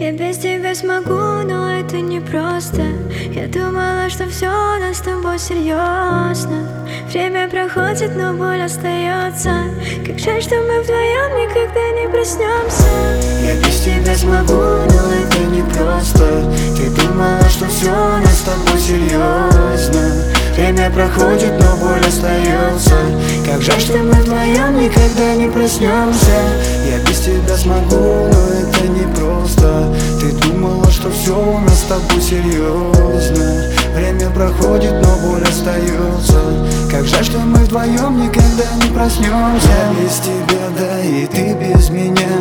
Я без тебя смогу, но это непросто. Я думала, что все у нас с тобой серьезно. Время проходит, но боль остается. Как жаль, что мы вдвоем никогда не проснемся. Я без тебя смогу, но это непросто. Ты думала, что все у нас с тобой серьезно. Время проходит, но боль остается. Как жаль, что мы вдвоем никогда не проснемся. Я без тебя смогу, но это непросто. Ты думала, что все у нас с тобой серьезно. Время проходит, но боль остается. Как жаль, что мы вдвоем никогда не проснемся. Я без тебя, да и ты без меня.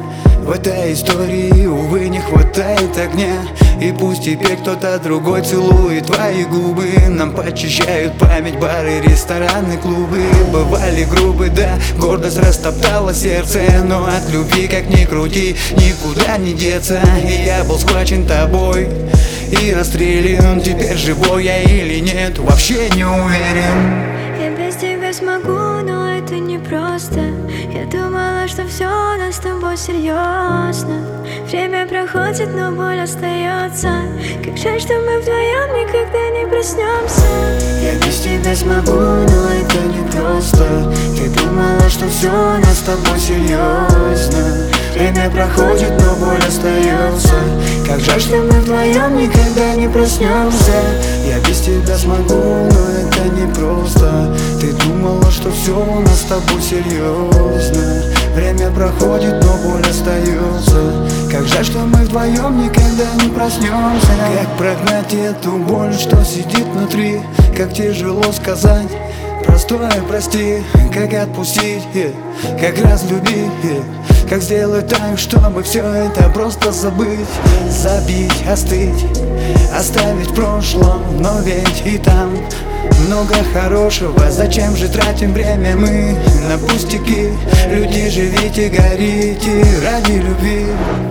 В этой истории, увы, не хватает огня. И пусть теперь кто-то другой целует твои губы, нам почищают память бары, рестораны, клубы. Бывали грубы, да, гордость растоптала сердце. Но от любви, как ни крути, никуда не деться. И я был схвачен тобой и расстрелян. Теперь живой я или нет, вообще не уверен. Я без тебя смогу, но это непросто. Я думала, что все у нас с тобой серьезно. Время проходит, но боль остается. Как жаль, что мы вдвоем никогда не проснемся. Я без тебя смогу, но это непросто. Ты думала, что все у нас с тобой серьезно. Время проходит, но боль остается. Как жаль, что мы вдвоем никогда не проснемся. Я без тебя смогу, но это непросто. Ты думала, что все у нас с тобой серьезно. Время проходит, но боль остается. Как жаль, что мы вдвоем никогда не проснемся. Как прогнать эту боль, что сидит внутри? Как тяжело сказать простое прости. Как отпустить, как разлюбить, как сделать так, чтобы все это просто забыть. Забить, остыть, оставить в прошлом. Но ведь и там много хорошего. Зачем же тратим время мы на пустяки? Люди, живите, горите ради любви.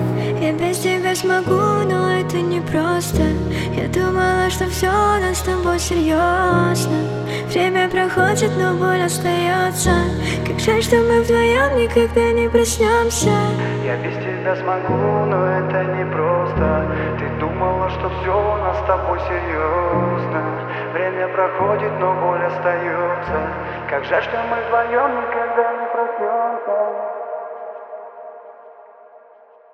Я без тебя смогу, но это непросто. Я думала, что все у нас с тобой серьезно. Время проходит, но боль остается. Как жаль, что мы вдвоем никогда не проснемся. Я без тебя смогу, но это непросто. Ты думала, что все у нас с тобой серьезно. Время проходит, но боль остается. Как жаль, что мы вдвоем никогда не